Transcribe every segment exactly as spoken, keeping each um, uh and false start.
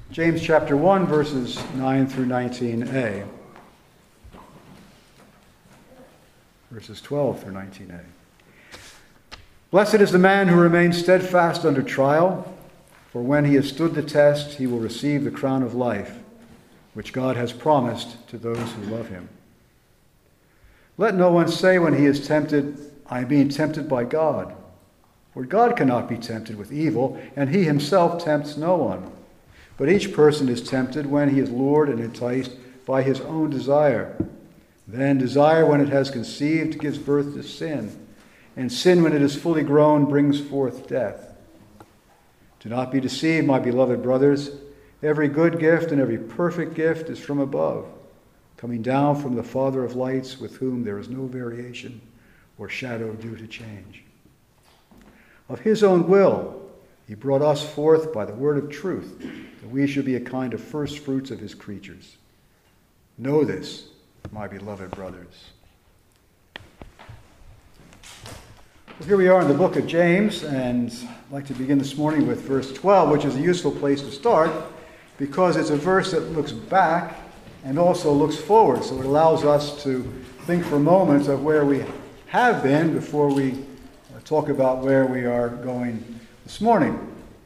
James chapter one, verses nine through nineteen a. Verses twelve through nineteen a. Blessed is the man who remains steadfast under trial, for when he has stood the test, he will receive the crown of life, which God has promised to those who love him. Let no one say when he is tempted, I am being tempted by God. For God cannot be tempted with evil, and he himself tempts no one. But each person is tempted when he is lured and enticed by his own desire. Then desire, when it has conceived, gives birth to sin. And sin, when it is fully grown, brings forth death. Do not be deceived, my beloved brothers. Every good gift and every perfect gift is from above, coming down from the Father of lights, with whom there is no variation or shadow due to change. Of his own will, he brought us forth by the word of truth, that we should be a kind of first fruits of his creatures. Know this, my beloved brothers. Well, here we are in the book of James, and I'd like to begin this morning with verse twelve, which is a useful place to start, because it's a verse that looks back and also looks forward. So it allows us to think for moments of where we have been before we talk about where we are going this morning.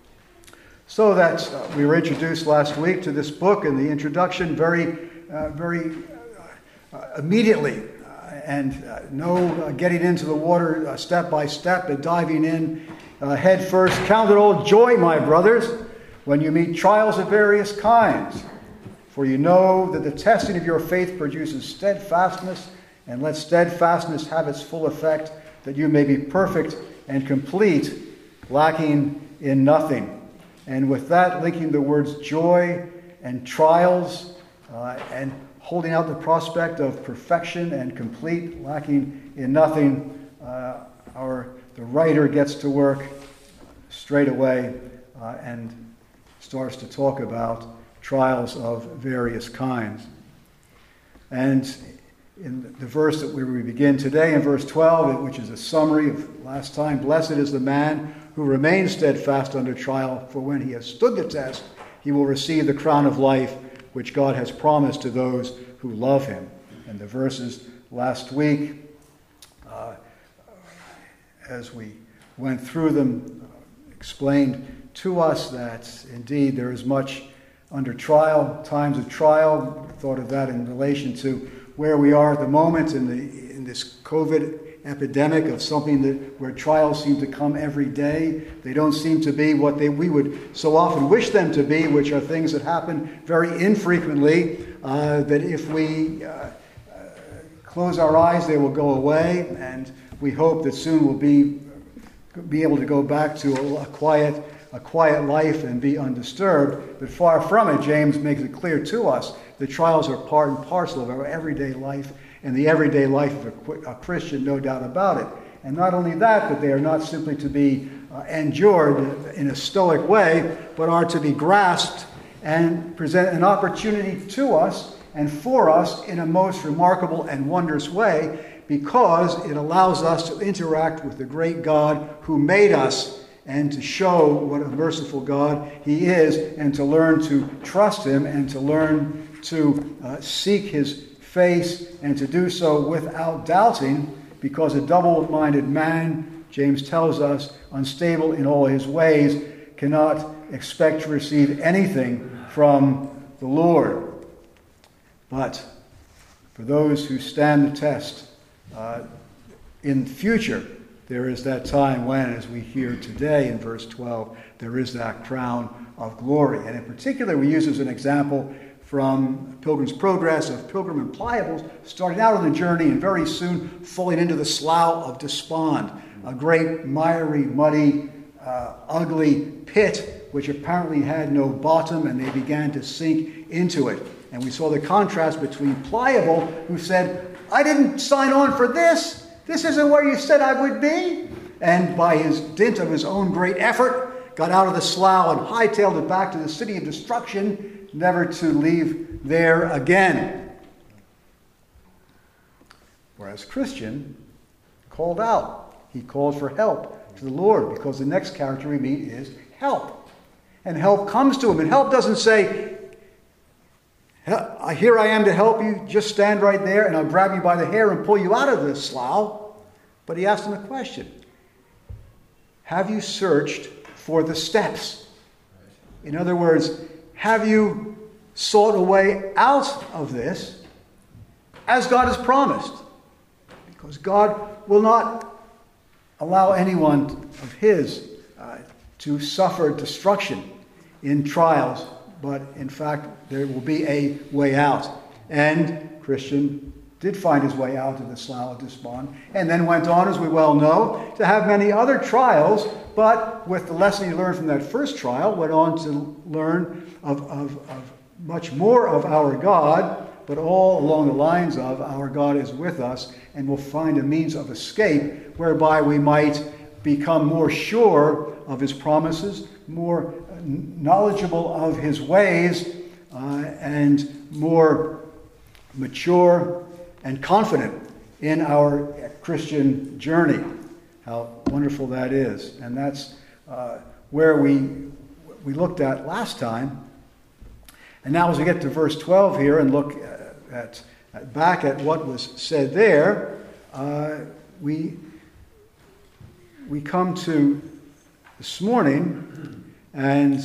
So that uh, we were introduced last week to this book in the introduction very, uh, very uh, uh, immediately, uh, and uh, no uh, getting into the water uh, step by step and diving in uh, head first. Count it all joy, my brothers, when you meet trials of various kinds, for you know that the testing of your faith produces steadfastness, and let steadfastness have its full effect, that you may be perfect and complete, lacking in nothing. And with that, linking the words joy and trials uh, and holding out the prospect of perfection and complete, lacking in nothing, uh, our the writer gets to work straight away uh, and starts to talk about trials of various kinds. And in the verse that we begin today, in verse twelve, which is a summary of last time, blessed is the man who remains steadfast under trial, for when he has stood the test, he will receive the crown of life, which God has promised to those who love him. And the verses last week, uh, as we went through them, uh, explained to us that indeed there is much under trial, times of trial. We thought of that in relation to where we are at the moment in the in this COVID epidemic of something that where trials seem to come every day. They don't seem to be what they we would so often wish them to be, which are things that happen very infrequently, uh, that if we uh, uh, close our eyes, they will go away, and we hope that soon we'll be be able to go back to a, a quiet a quiet life and be undisturbed. But far from it, James makes it clear to us that trials are part and parcel of our everyday life, and the everyday life of a, a Christian, no doubt about it. And not only that, but they are not simply to be uh, endured in a stoic way, but are to be grasped and present an opportunity to us and for us in a most remarkable and wondrous way, because it allows us to interact with the great God who made us, and to show what a merciful God he is, and to learn to trust him, and to learn to uh, seek his face, and to do so without doubting, because a double-minded man, James tells us, unstable in all his ways, cannot expect to receive anything from the Lord. But for those who stand the test uh, in the future, there is that time when, as we hear today in verse twelve, there is that crown of glory. And in particular, we use as an example from Pilgrim's Progress of Pilgrim and Pliables starting out on the journey and very soon falling into the slough of despond, a great miry, muddy, uh, ugly pit which apparently had no bottom, and they began to sink into it. And we saw the contrast between Pliable, who said, I didn't sign on for this. This isn't where you said I would be. And by his dint of his own great effort, got out of the slough and hightailed it back to the city of destruction, never to leave there again. Whereas Christian called out. He called for help to the Lord, because the next character we meet is help. And help comes to him. And help doesn't say, here I am to help you, just stand right there and I'll grab you by the hair and pull you out of this slough. But he asked him a question. Have you searched for the steps? In other words, have you sought a way out of this as God has promised? Because God will not allow anyone of his uh, to suffer destruction in trials, but in fact there will be a way out. And Christian did find his way out of the slough of despond, and then went on, as we well know, to have many other trials, but with the lesson he learned from that first trial, went on to learn of, of, of much more of our God, but all along the lines of our God is with us and will find a means of escape whereby we might become more sure of his promises, more knowledgeable of his ways, uh, and more mature and confident in our Christian journey. How wonderful that is. And that's uh, where we we looked at last time. And now as we get to verse twelve here and look at, at back at what was said there, uh, we we come to this morning and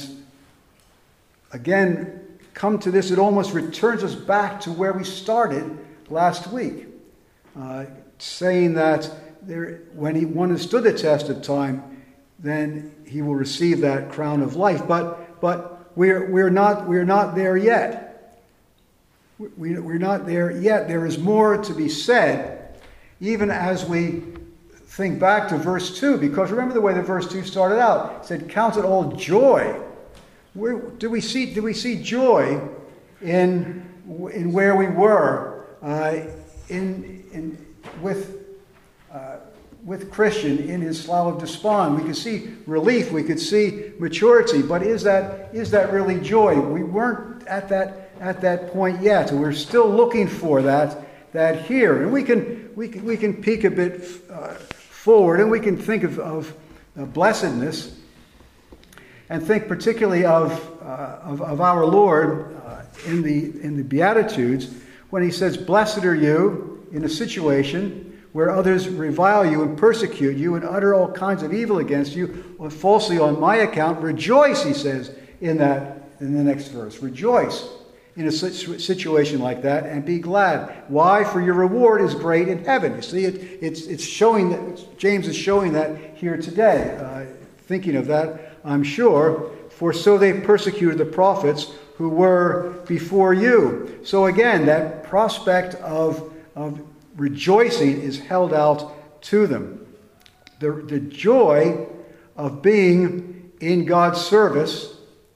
again come to this. It almost returns us back to where we started last week, uh, saying that there, when he one has stood the test of time, then he will receive that crown of life. But but we're we're not we're not there yet. We, we're not there yet. There is more to be said, even as we think back to verse two. Because remember the way the verse two started out. It said, "Count it all joy." Where do we see do we see joy in in where we were? Uh, in, in, with, uh, with Christian in his slough of despond. We could see relief, we could see maturity, but is that, is that really joy? We weren't at that, at that point yet. We're still looking for that, that here. And we can, we can, we can peek a bit uh, forward, and we can think of, of uh, blessedness, and think particularly of, uh, of, of our Lord uh, in the, in the Beatitudes, when he says, "Blessed are you," in a situation where others revile you and persecute you and utter all kinds of evil against you falsely on my account. Rejoice, he says in that in the next verse. Rejoice in a situation like that and be glad. Why? For your reward is great in heaven. You see, it, it's it's showing that James is showing that here today. Uh, thinking of that, I'm sure. For so they persecuted the prophets who were before you. So again, that prospect of, of rejoicing is held out to them. The, the joy of being in God's service,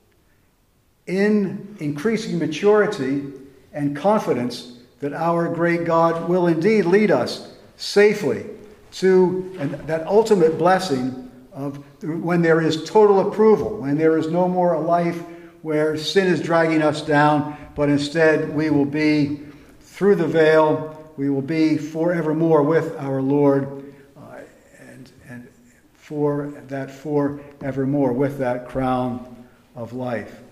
in increasing maturity and confidence that our great God will indeed lead us safely to and that ultimate blessing of when there is total approval, when there is no more a life where sin is dragging us down, but instead we will be, through the veil, we will be forevermore with our Lord, uh, and, and for that forevermore, with that crown of life.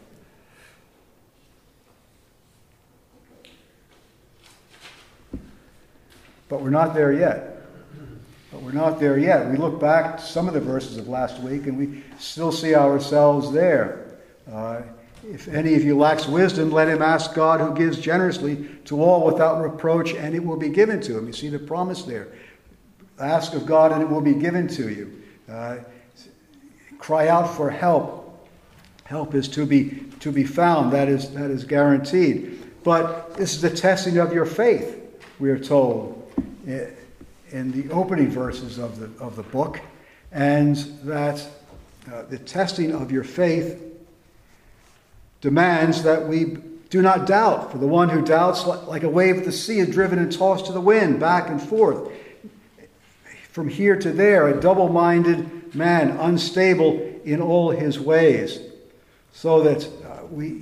But we're not there yet. But we're not there yet. We look back to some of the verses of last week, and we still see ourselves there. Uh, if any of you lacks wisdom, let him ask God, who gives generously to all without reproach, and it will be given to him. You see the promise there. Ask of God, and it will be given to you. Uh, cry out for help. Help is to be to be found. That is that is guaranteed. But this is the testing of your faith, we are told in the opening verses of the of the book, and that uh, the testing of your faith demands that we do not doubt. For the one who doubts, like a wave of the sea, is driven and tossed to the wind, back and forth, from here to there, a double-minded man, unstable in all his ways. So that uh, we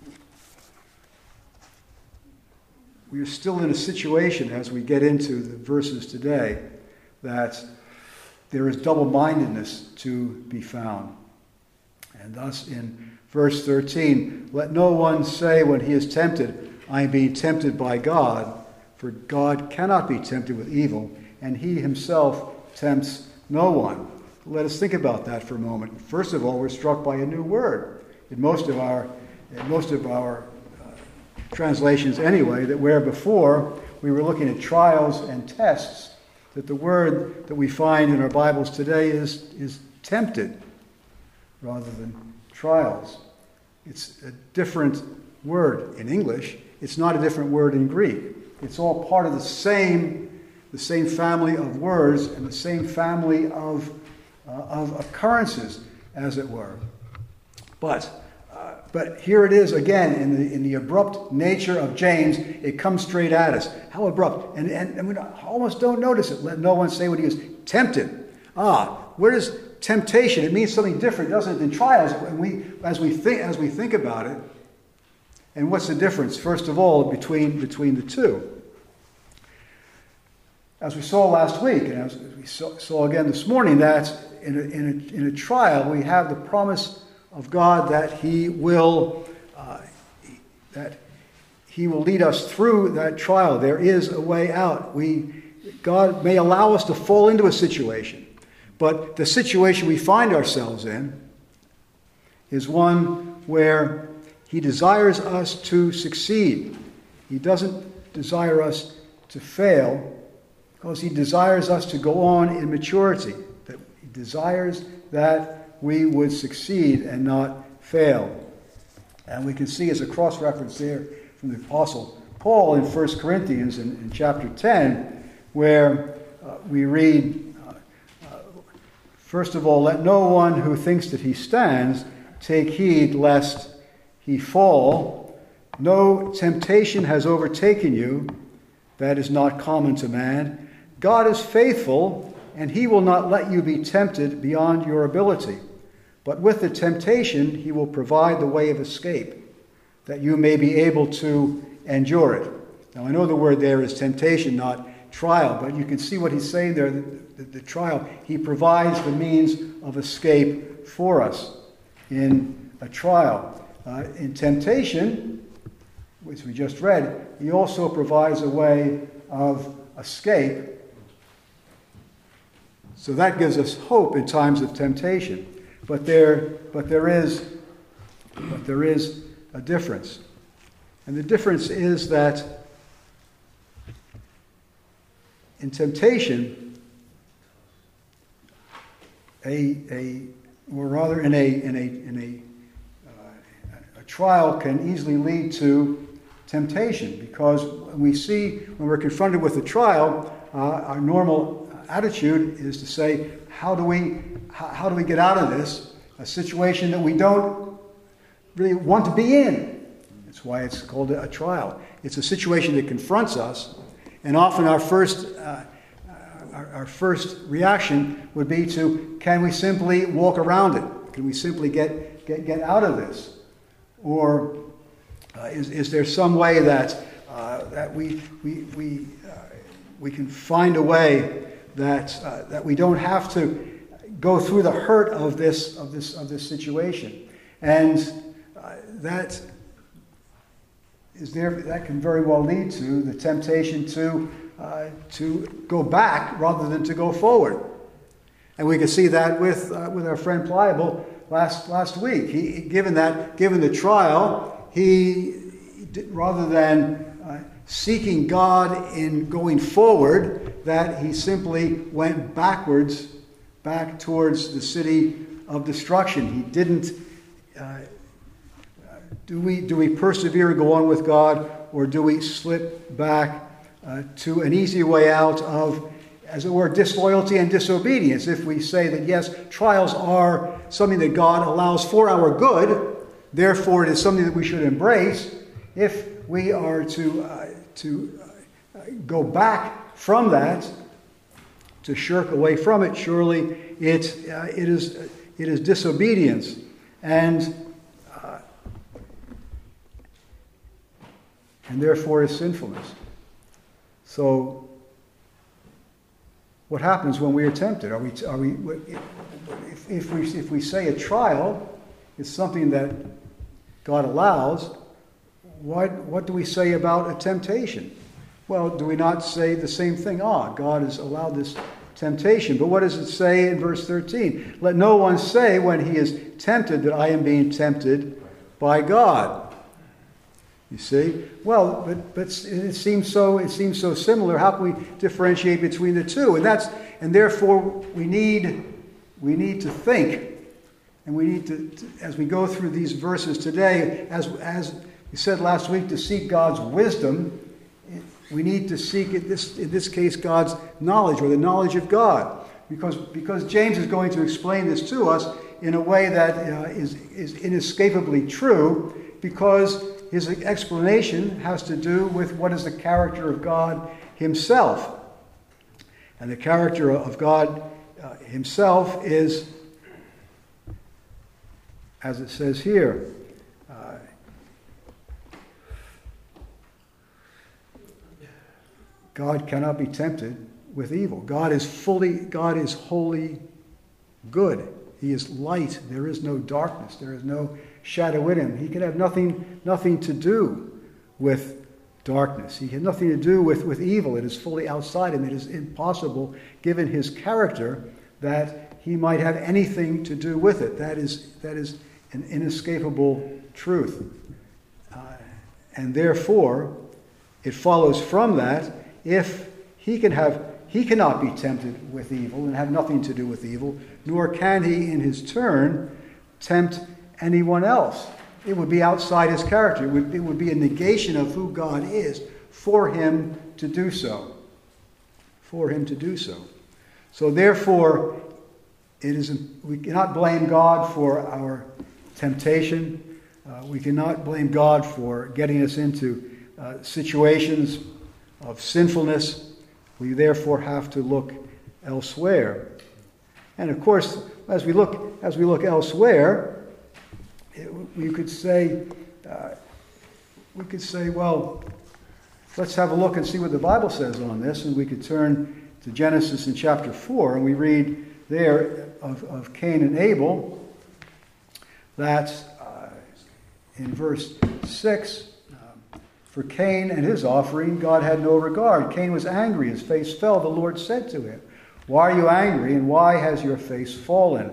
we are still in a situation, as we get into the verses today, that there is double-mindedness to be found. And thus in verse thirteen, let no one say when he is tempted, I am being tempted by God, for God cannot be tempted with evil, and he himself tempts no one. Let us think about that for a moment. First of all, we're struck by a new word in most of our, in most of our uh, translations anyway, that where before we were looking at trials and tests, that the word that we find in our Bibles today is, is tempted rather than trials. It's a different word in English. It's not a different word in Greek. It's all part of the same, the same family of words and the same family of, uh, of occurrences, as it were. But uh, but here it is again in the in the abrupt nature of James. It comes straight at us. How abrupt! And and, and we almost don't notice it. Let no one say when he was tempted. Ah, where does temptation? It means something different, doesn't it, than trials? And we as we think as we think about it. And what's the difference, first of all, between, between the two? As we saw last week, and as we saw, saw again this morning, that in a, in, a, in a trial we have the promise of God that He will uh, that He will lead us through that trial. There is a way out. We God may allow us to fall into a situation, but the situation we find ourselves in is one where He desires us to succeed. He doesn't desire us to fail, because He desires us to go on in maturity. That He desires that we would succeed and not fail. And we can see as a cross-reference there from the Apostle Paul in First Corinthians in, in chapter ten, where uh, we read, uh, uh, first of all, let no one who thinks that he stands take heed lest he fall. No temptation has overtaken you that is not common to man. God is faithful, and He will not let you be tempted beyond your ability. But with the temptation, He will provide the way of escape, that you may be able to endure it. Now, I know the word there is temptation, not trial, but you can see what he's saying there, the, the, the trial. He provides the means of escape for us in a trial. Uh, in temptation, which we just read, He also provides a way of escape. So that gives us hope in times of temptation. But there, but there is, but there is a difference, and the difference is that in temptation, a a or rather in a in a in a trial can easily lead to temptation, because when we see, when we're confronted with a trial, uh, our normal attitude is to say, how do we how, how do we get out of this, a situation that we don't really want to be in? That's why it's called a trial. It's a situation that confronts us, and often our first uh, our, our first reaction would be to, can we simply walk around it? Can we simply get get, get out of this? Or uh, is, is there some way that uh, that we we we uh, we can find a way that uh, that we don't have to go through the hurt of this of this of this situation, and uh, that is there that can very well lead to the temptation to uh, to go back rather than to go forward, and we can see that with uh, with our friend Pliable. Last last week, he given that given the trial, he rather than uh, seeking God in going forward, that he simply went backwards, back towards the city of destruction. He didn't. Uh, do we do we persevere and go on with God, or do we slip back uh, to an easy way out of, as it were, disloyalty and disobedience? If we say that, yes, trials are something that God allows for our good, therefore it is something that we should embrace. If we are to uh, to uh, go back from that, to shirk away from it, surely it uh, it is it is disobedience, and uh, and therefore is sinfulness. So, what happens when we are tempted? Are we, are we, if, if we, if we say a trial is something that God allows, what, what do we say about a temptation? Well, do we not say the same thing? Ah, God has allowed this temptation. But what does it say in verse thirteen? Let no one say when he is tempted that I am being tempted by God. You see? Well, but, but it seems so it seems so similar. How can we differentiate between the two? And that's and therefore we need we need to think. And we need to, to as we go through these verses today, as as we said last week, to seek God's wisdom. We need to seek, in this, in this case, God's knowledge, or the knowledge of God. Because, because James is going to explain this to us in a way that uh, is, is inescapably true, because his explanation has to do with what is the character of God himself. And the character of God uh, himself is, as it says here, God cannot be tempted with evil. God is fully, God is wholly good. He is light. There is no darkness. There is no shadow in him. He can have nothing, nothing to do with darkness. He has nothing to do with, with evil. It is fully outside him. It is impossible, given his character, that he might have anything to do with it. That is, that is an inescapable truth. Uh, and therefore, it follows from that, if he can have, he cannot be tempted with evil and have nothing to do with evil, nor can he in his turn tempt anyone else. It would be outside his character. It would, it would be a negation of who God is for him to do so. For him to do so. So therefore, it is, we cannot blame God for our temptation. Uh, we cannot blame God for getting us into uh, situations of sinfulness. We therefore have to look elsewhere. And of course, as we look as we look elsewhere, it, we could say uh, we could say, well, let's have a look and see what the Bible says on this. And we could turn to Genesis in chapter four, and we read there of, of Cain and Abel that uh, in verse six. For Cain and his offering, God had no regard. Cain was angry, his face fell. The Lord said to him, why are you angry, and why has your face fallen?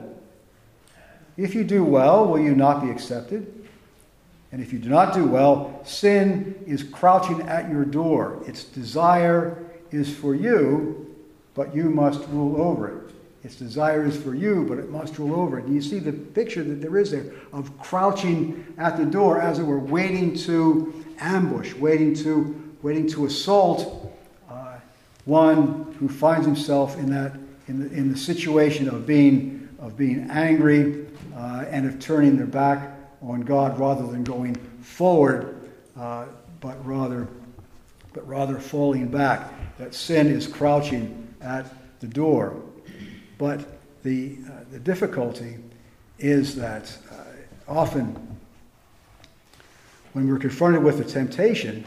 If you do well, will you not be accepted? And if you do not do well, sin is crouching at your door. Its desire is for you, but you must rule over it. Its desire is for you, but it must rule over it. And you see the picture that there is there of crouching at the door, as it were, waiting to ambush, waiting to waiting to assault uh, one who finds himself in that in the, in the situation of being of being angry uh, and of turning their back on God rather than going forward, uh, but rather but rather falling back. That sin is crouching at the door. But the uh, the difficulty is that uh, often, when we're confronted with a temptation,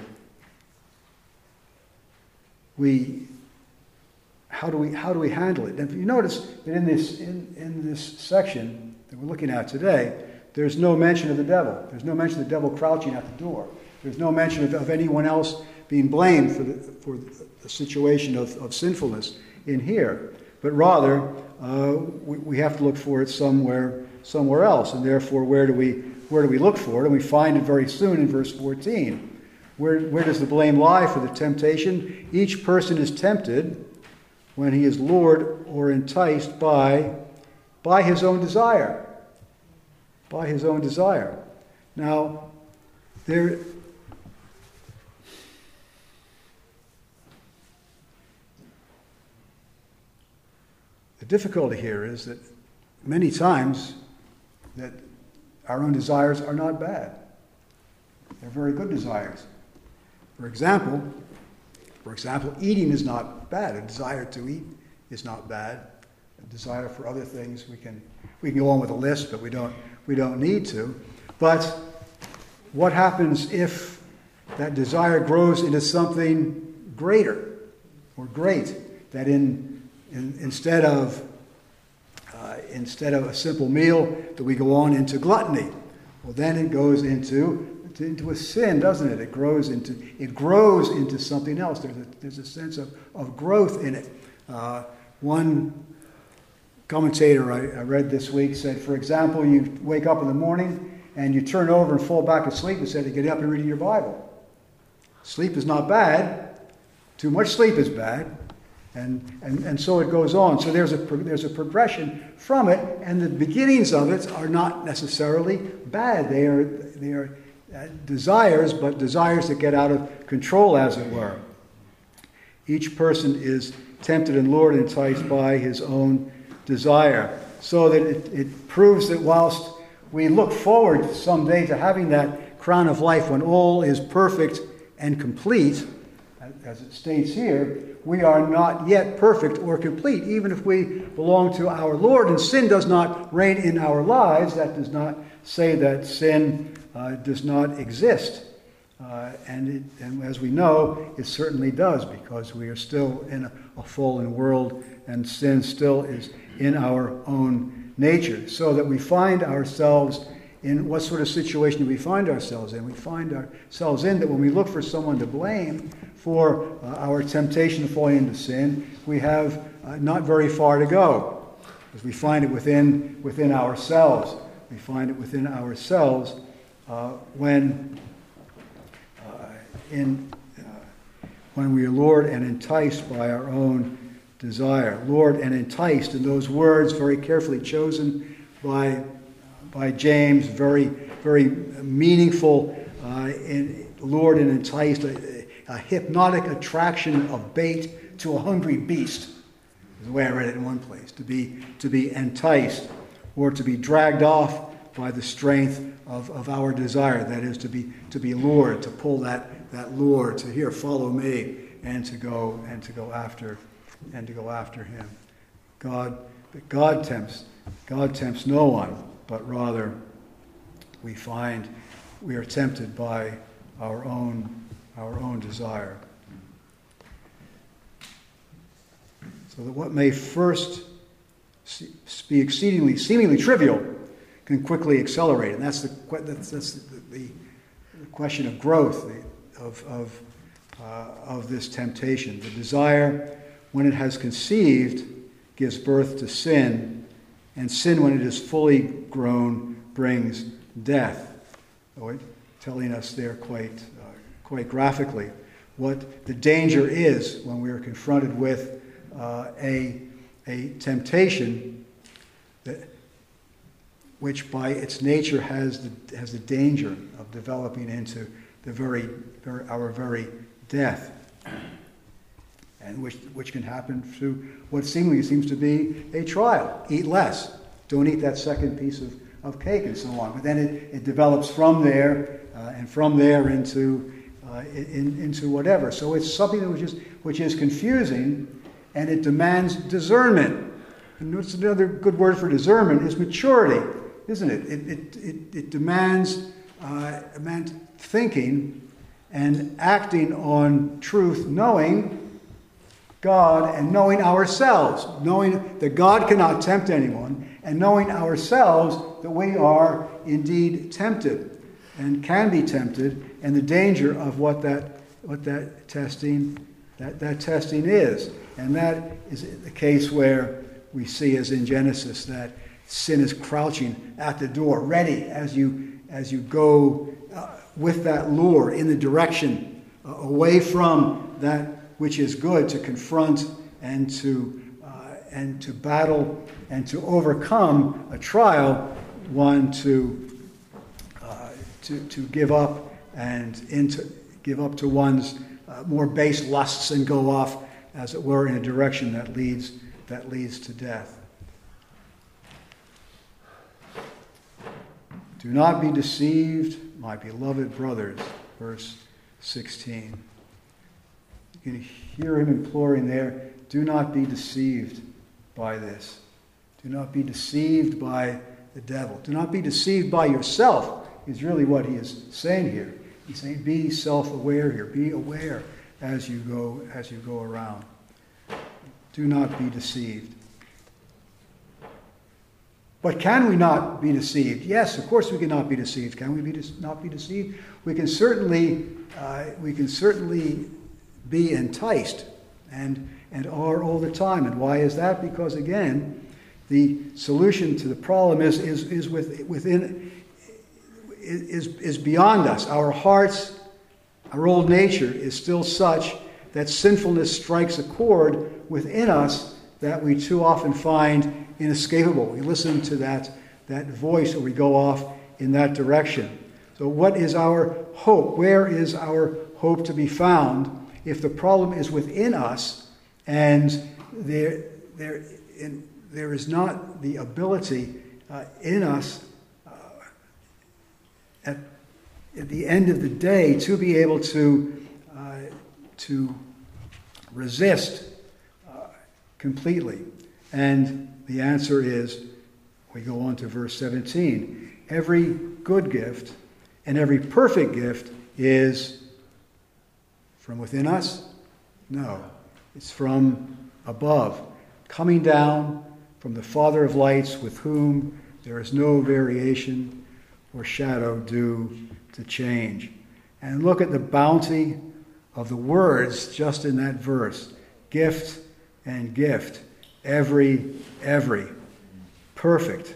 we how do we how do we handle it? And you notice that in this in, in this section that we're looking at today, there's no mention of the devil. There's no mention of the devil crouching at the door. There's no mention of, of anyone else being blamed for the for the situation of, of sinfulness in here. But rather, uh, we, we have to look for it somewhere somewhere else. And therefore, where do we where do we look for it? And we find it very soon in verse fourteen. Where, where does the blame lie for the temptation? Each person is tempted when he is lured or enticed by, by his own desire. By his own desire. Now, there... The difficulty here is that many times that our own desires are not bad. They're very good desires. For example, for example, eating is not bad. A desire to eat is not bad. A desire for other things, we can we can go on with a list, but we don't we don't need to. But what happens if that desire grows into something greater or great? That in, in instead of uh, instead of a simple meal, that we go on into gluttony, Well, then it goes into into a sin, doesn't it? It grows into it grows into something else. There's a there's a sense of, of growth in it. Uh, one commentator I, I read this week said, for example, you wake up in the morning and you turn over and fall back asleep instead of getting up and reading your Bible. Sleep is not bad. Too much sleep is bad. And, and and so it goes on. So there's a there's a progression from it, and the beginnings of it are not necessarily bad. They are they are uh, desires, but desires that get out of control, as it were. Each person is tempted and lured and enticed by his own desire, so that it, it proves that whilst we look forward someday to having that crown of life when all is perfect and complete, as it states here, we are not yet perfect or complete. Even if we belong to our Lord and sin does not reign in our lives, that does not say that sin uh, does not exist. Uh, and, it, and as we know, it certainly does, because we are still in a, a fallen world, and sin still is in our own nature. So that we find ourselves in what sort of situation do we find ourselves in? We find ourselves in that when we look for someone to blame for uh, our temptation to fall into sin, we have uh, not very far to go, because we find it within within ourselves. We find it within ourselves uh, when uh, in uh, when we are lured and enticed by our own desire. Lured and enticed, and those words very carefully chosen by by James, very very meaningful. Uh, in lured and enticed. A, A hypnotic attraction of bait to a hungry beast, is the way I read it in one place. To be to be enticed, or to be dragged off by the strength of, of our desire. That is, to be to be lured, to pull that, that lure, to here, follow me, and to go and to go after and to go after him. God, but God tempts God tempts no one, but rather we find we are tempted by our own. our own desire. So that what may first be exceedingly, seemingly trivial can quickly accelerate. And that's the that's, that's the, the, the question of growth, the, of, of, uh, of this temptation. The desire, when it has conceived, gives birth to sin, and sin, when it is fully grown, brings death. Oh, telling us there quite quite graphically what the danger is when we are confronted with uh, a, a temptation that, which by its nature has the, has the danger of developing into the very, very our very death, and which, which can happen through what seemingly seems to be a trial. Eat less. Don't eat that second piece of, of cake, and so on. But then it, it develops from there, uh, and from there into Uh, in, into whatever. So it's something which is which is confusing, and it demands discernment. And what's another good word for discernment is maturity, isn't it? It it it, it demands uh, demands thinking and acting on truth, knowing God and knowing ourselves, knowing that God cannot tempt anyone, and knowing ourselves that we are indeed tempted and can be tempted, and the danger of what that what that testing that, that testing is. And that is the case where we see, as in Genesis, that sin is crouching at the door, ready as you as you go uh, with that lure in the direction uh, away from that which is good, to confront and to uh, and to battle and to overcome a trial, one to To, to give up and into give up to one's uh, more base lusts and go off, as it were, in a direction that leads that leads to death. Do not be deceived, my beloved brothers, verse sixteen. You can hear him imploring there, do not be deceived by this. Do not be deceived by the devil. Do not be deceived by yourself. Is really what he is saying here. He's saying, be self-aware here. Be aware as you go as you go around. Do not be deceived. But can we not be deceived? Yes, of course we cannot be deceived. Can we be de- not be deceived? We can certainly, uh, we can certainly be enticed, and and are all the time. And why is that? Because again, the solution to the problem is is is with, within is is beyond us. Our hearts, our old nature is still such that sinfulness strikes a chord within us that we too often find inescapable. We listen to that, that voice, or we go off in that direction. So what is our hope? Where is our hope to be found if the problem is within us and there, there, in, there is not the ability uh, in us uh, at, at the end of the day to be able to, uh, to resist uh, completely? And the answer is, we go on to verse seventeen, every good gift and every perfect gift is from within us? No, it's from above, coming down from the Father of lights, with whom there is no variation or shadow due to change. And look at the bounty of the words just in that verse. Gift and gift. Every, every. Perfect.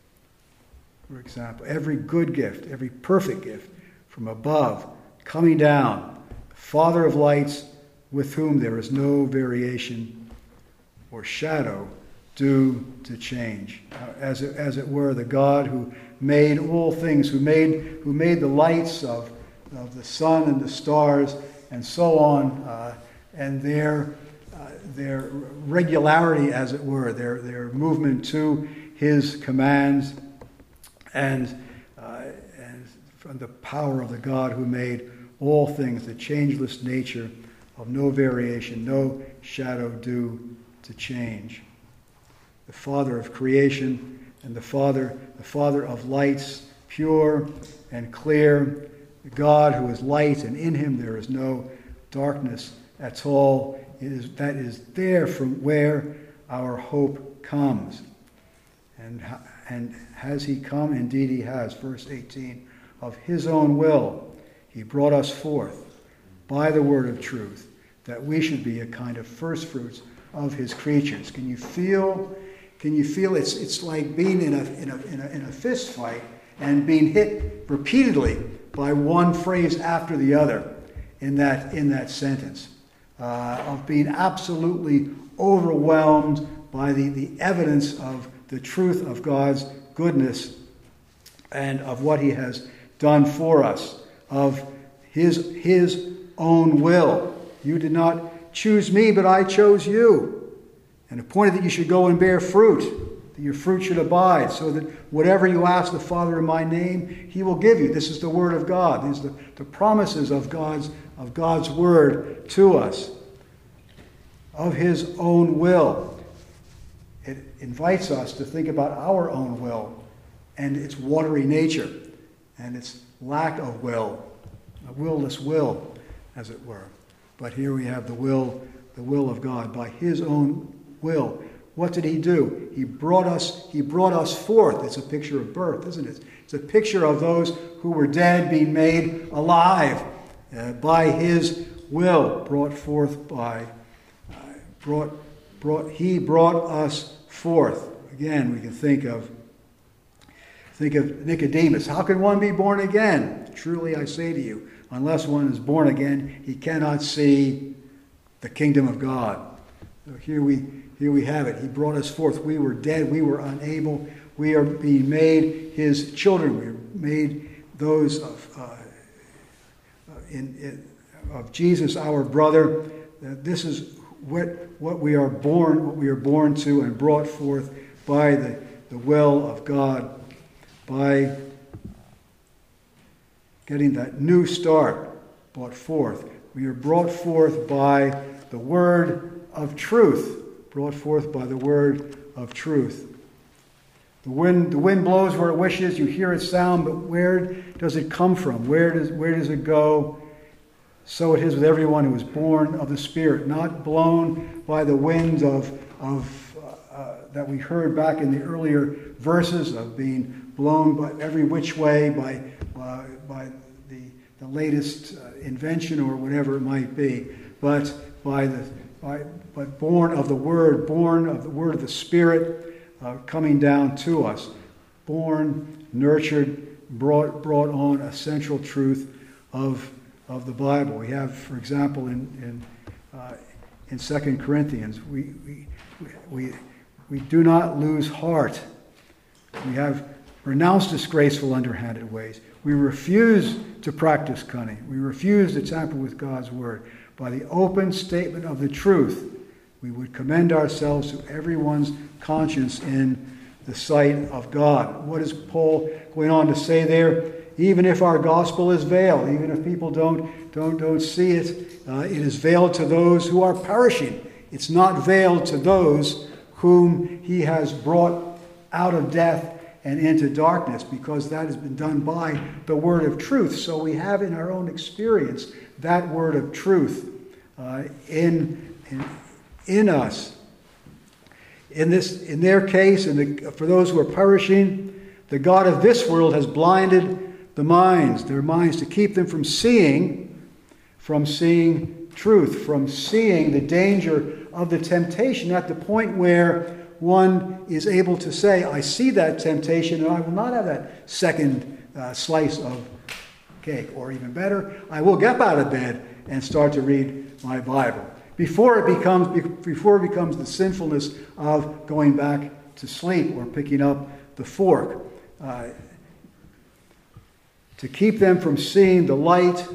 For example, every good gift, every perfect gift from above, coming down. Father of lights, with whom there is no variation or shadow due to change. As it, as it were, the God who made all things, who made, who made the lights of, of the sun and the stars and so on, uh, and their, uh, their regularity, as it were, their, their movement to his commands, and, uh, and from the power of the God who made all things, the changeless nature of no variation, no shadow due to change. The Father of creation and the Father, the Father of lights, pure and clear, the God who is light, and in him there is no darkness at all. It is, that is there from where our hope comes. And, and has he come? Indeed he has. Verse eighteen, of his own will he brought us forth by the word of truth, that we should be a kind of first fruits of his creatures. Can you feel, can you feel it's it's like being in a in a in a, in a fist fight and being hit repeatedly by one phrase after the other in that in that sentence, uh, of being absolutely overwhelmed by the, the evidence of the truth of God's goodness and of what he has done for us, of his, his own will. You did not choose me, but I chose you, and appointed that you should go and bear fruit, that your fruit should abide, so that whatever you ask the Father in my name, he will give you. This is the word of God. These are the, the promises of God's, of God's word to us, of his own will. It invites us to think about our own will and its watery nature and its lack of will, a willless will, as it were. But here we have the will, the will of God by his own will. What did he do? He brought us, he brought us forth. It's a picture of birth, isn't it? It's a picture of those who were dead being made alive uh, by his will, brought forth by, uh, brought, brought, he brought us forth. Again, we can think of think of Nicodemus. How can one be born again? Truly I say to you, unless one is born again, he cannot see the kingdom of God. So here we here we have it. He brought us forth. We were dead. We were unable. We are being made his children. We are made those of uh, in, in of Jesus, our brother. Uh, this is what what we are born, what we are born to and brought forth by the, the will of God, by getting that new start brought forth. We are brought forth by the word of truth, brought forth by the word of truth. The wind, the wind blows where it wishes, you hear its sound, but where does it come from? Where does, where does it go? So it is with everyone who is born of the Spirit, not blown by the winds of, of, uh, that we heard back in the earlier verses of being blown by every which way by, uh, by the, the latest uh, invention or whatever it might be, but by the by, but born of the Word, born of the Word of the Spirit uh, coming down to us, born, nurtured, brought brought on a central truth of of the Bible. We have, for example, in in uh, in Second Corinthians, we we we we do not lose heart. We have renounced disgraceful, underhanded ways. We refuse to practice cunning. We refuse to tamper with God's word. By the open statement of the truth, we would commend ourselves to everyone's conscience in the sight of God. What is Paul going on to say there? Even if our gospel is veiled, even if people don't don't don't see it, uh, it is veiled to those who are perishing. It's not veiled to those whom he has brought out of death and into darkness, because that has been done by the word of truth. So we have in our own experience that word of truth uh, in, in in us. In this, in their case, in the, for those who are perishing, the God of this world has blinded the minds, their minds, to keep them from seeing, from seeing truth, from seeing the danger of the temptation at the point where one is able to say, I see that temptation and I will not have that second uh, slice of cake. Or even better, I will get out of bed and start to read my Bible. Before it becomes, before it becomes the sinfulness of going back to sleep or picking up the fork. Uh, to keep them from seeing the light,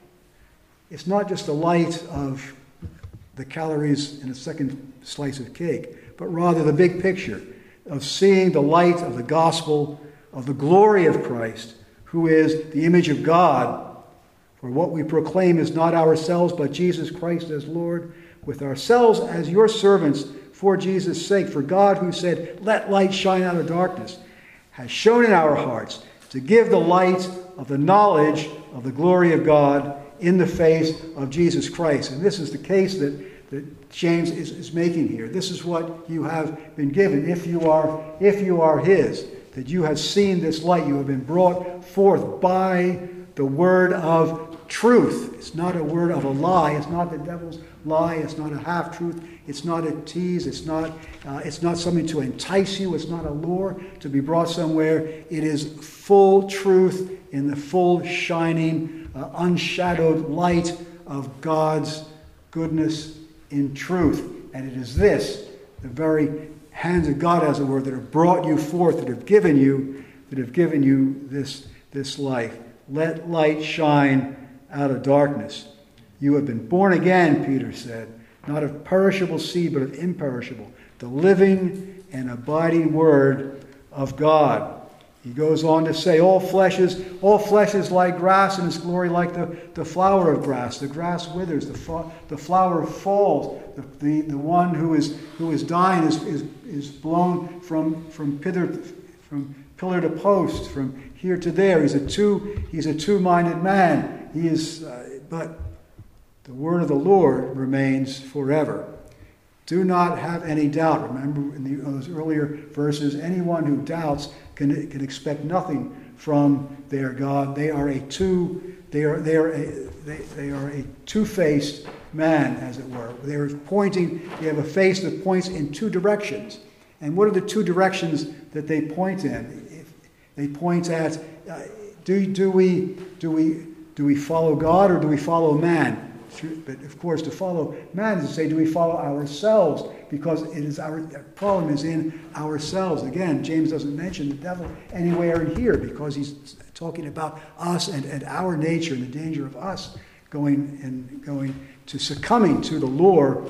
it's not just the light of the calories in a second slice of cake, but rather the big picture of seeing the light of the gospel, of the glory of Christ, who is the image of God. For what we proclaim is not ourselves, but Jesus Christ as Lord, with ourselves as your servants for Jesus' sake. For God, who said, let light shine out of darkness, has shown in our hearts to give the light of the knowledge of the glory of God in the face of Jesus Christ. And this is the case that, that James is, is making here. This is what you have been given if you are, if you are his, that you have seen this light. You have been brought forth by the word of truth. It's not a word of a lie. It's not the devil's lie. It's not a half-truth. It's not a tease. It's not, uh, it's not something to entice you. It's not a lure to be brought somewhere. It is full truth in the full shining, uh, unshadowed light of God's goodness in truth. And it is this, the very hands of God, as it were, that have brought you forth, that have given you, that have given you this, this life. Let light shine out of darkness. You have been born again, Peter said, not of perishable seed, but of imperishable, the living and abiding word of God. He goes on to say, all flesh is, all flesh is like grass, and its glory like the, the flower of grass. The grass withers, the, fa- the flower falls. The, the, the one who is who is dying is, is, is blown from, from, pither, from pillar to post, from here to there. He's a two he's a two-minded man. He is, uh, but the word of the Lord remains forever. Do not have any doubt. Remember in the, those earlier verses, anyone who doubts can, can expect nothing from their God. They are a two they are they are a they, they are a two-faced man, as it were. They are pointing. They have a face that points in two directions. And what are the two directions that they point in? If they point at uh, do do we do we do we follow God or do we follow man? But of course, to follow man is to say, do we follow ourselves? Because it is our problem is in ourselves. Again, James doesn't mention the devil anywhere in here because he's talking about us and, and our nature and the danger of us going and going to succumbing to the lure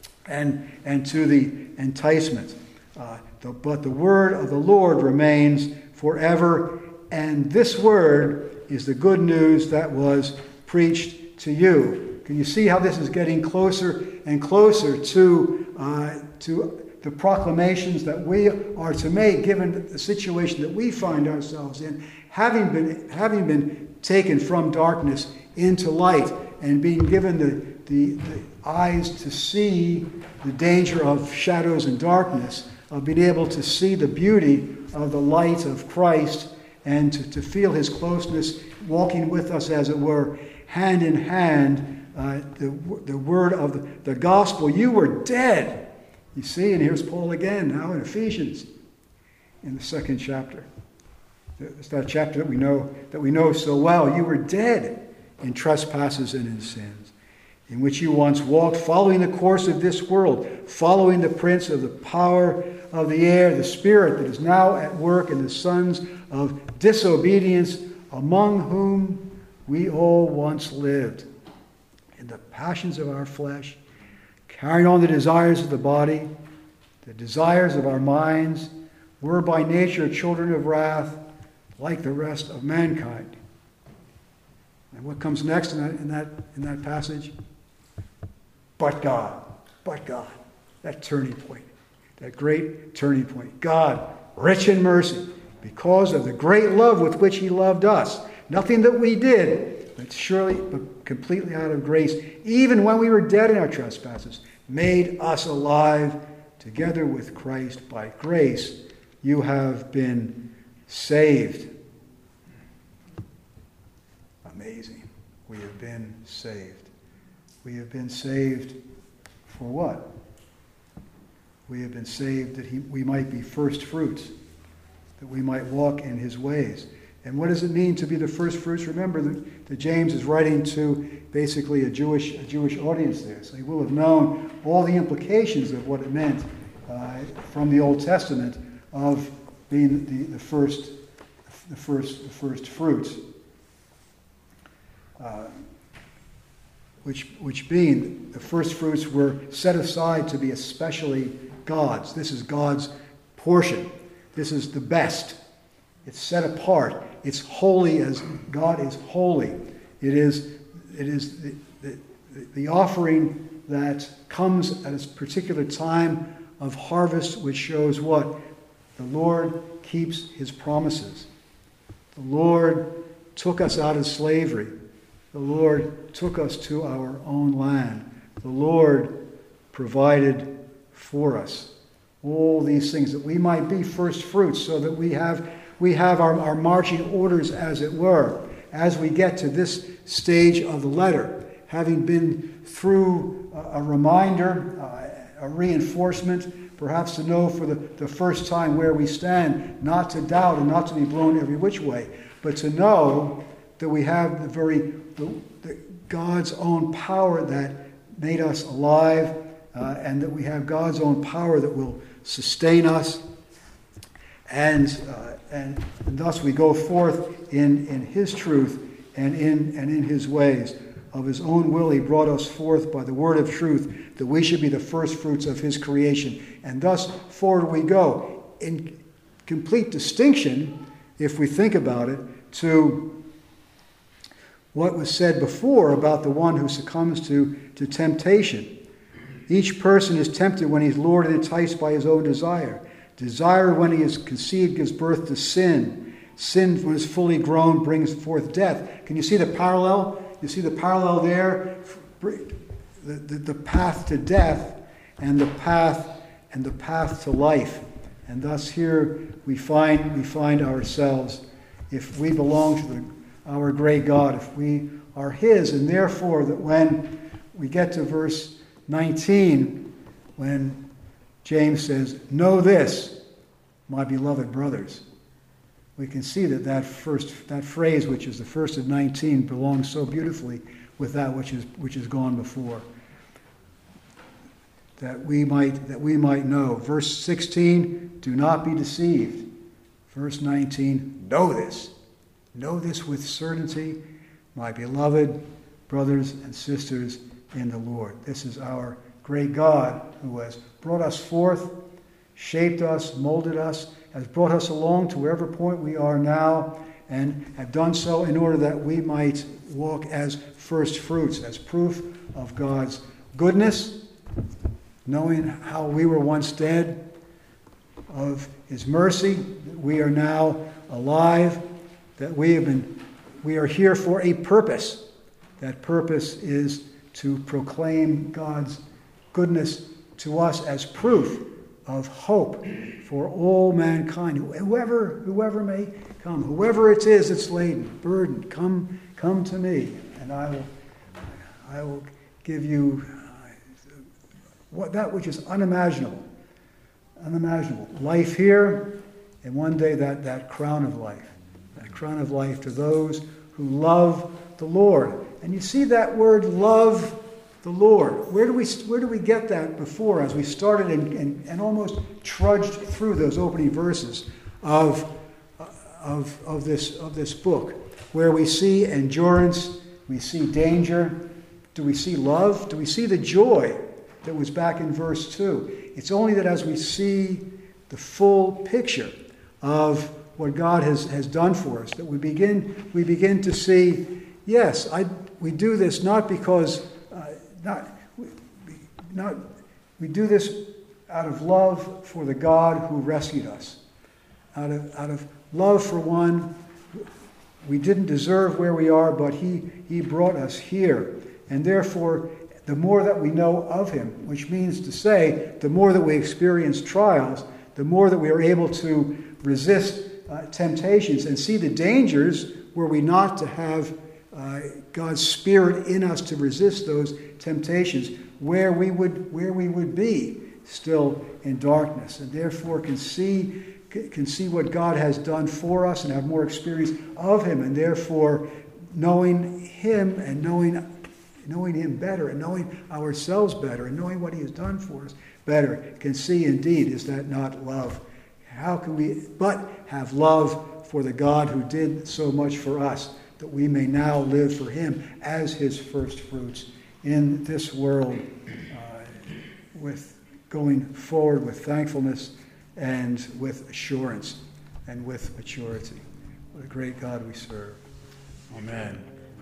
and and to the enticement. Uh, the, but the word of the Lord remains forever, and this word is the good news that was preached to you. Can you see how this is getting closer and closer to uh, to the proclamations that we are to make, given the situation that we find ourselves in, having been having been taken from darkness into light and being given the, the, the eyes to see the danger of shadows and darkness. of being able to see the beauty of the light of Christ and to, to feel his closeness, walking with us, as it were, hand in hand, uh, the, the word of the, the gospel. You were dead. You see, and here's Paul again now in Ephesians, in the second chapter. It's that chapter that we know that we know so well. You were dead in trespasses and in sins, in which you once walked, following the course of this world, following the prince of the power of the air, the spirit that is now at work in the sons of disobedience, among whom we all once lived, in the passions of our flesh, carrying on the desires of the body, the desires of our minds, were by nature children of wrath, like the rest of mankind. And what comes next in that, in that, in that passage? But God, but God, that turning point, that great turning point. God, rich in mercy, because of the great love with which he loved us. Nothing that we did, but surely, but completely out of grace, even when we were dead in our trespasses, made us alive together with Christ. By grace you have been saved. Amazing. We have been saved. We have been saved for what? We have been saved that he, we might be first fruits, that we might walk in his ways. And what does it mean to be the first fruits? Remember that, that James is writing to basically a Jewish, a Jewish audience there. So he will have known all the implications of what it meant uh, from the Old Testament of being the, the first, the first, the first fruits. Uh, which, which being the first fruits were set aside to be especially God's. This is God's portion. This is the best. It's set apart. It's holy as God is holy. It is, it is the, the, the offering that comes at a particular time of harvest, which shows what? The Lord keeps his promises. The Lord took us out of slavery. The Lord took us to our own land. The Lord provided for us all these things that we might be first fruits, so that we have we have our, our marching orders, as it were, as we get to this stage of the letter, having been through a, a reminder, uh, a reinforcement, perhaps to know for the, the first time where we stand, not to doubt and not to be blown every which way, but to know that we have the very the, the God's own power that made us alive, uh, and that we have God's own power that will sustain us, and uh, and, and thus we go forth in, in his truth and in and in his ways. Of his own will he brought us forth by the word of truth, that we should be the first fruits of his creation. And thus forward we go, in complete distinction, if we think about it, to what was said before about the one who succumbs to, to temptation. Each person is tempted when he's lured and enticed by his own desire. Desire, when he is conceived, gives birth to sin. Sin, when it's fully grown, brings forth death. Can you see the parallel? You see the parallel there? The, the, the path to death and the path and the path to life. And thus here we find we find ourselves, if we belong to the, our great God, if we are his, and therefore that when we get to verse nineteen, when James says, "Know this, my beloved brothers," we can see that that first that phrase, which is the first of nineteen, belongs so beautifully with that which is which has gone before. That we might that we might know. Verse sixteen, "Do not be deceived." Verse nineteen, "Know this. Know this with certainty, my beloved brothers and sisters in the Lord." This is our great God, who has brought us forth, shaped us, molded us, has brought us along to wherever point we are now, and have done so in order that we might walk as first fruits, as proof of God's goodness, knowing how we were once dead, of his mercy, that we are now alive, that we have been, we are here for a purpose. That purpose is to proclaim God's goodness to us as proof of hope for all mankind, whoever, whoever may come, whoever it is that's laden, burdened, come, come to me, and I will, I will give you uh, what that which is unimaginable, unimaginable life here, and one day that that crown of life, that crown of life to those who love the Lord. And you see that word "love." The Lord. Where do we where do we get that before as we started and, and, and almost trudged through those opening verses of, of, of, this, of this book, where we see endurance, we see danger. Do we see love? Do we see the joy that was back in verse two? It's only that as we see the full picture of what God has, has done for us that we begin we begin to see, yes, I, we do this not because Not, not, we do this out of love for the God who rescued us. Out of, out of love for one, we didn't deserve where we are, but he, he brought us here. And therefore, the more that we know of him, which means to say, the more that we experience trials, the more that we are able to resist uh, temptations and see the dangers were we not to have Uh, God's Spirit in us to resist those temptations, where we would where we would be still in darkness, and therefore can see can see what God has done for us and have more experience of him, and therefore knowing him and knowing knowing him better and knowing ourselves better and knowing what he has done for us better, can see indeed, is that not love? How can we but have love for the God who did so much for us, that we may now live for him as his first fruits in this world, uh, with going forward with thankfulness and with assurance and with maturity. What a great God we serve. Amen.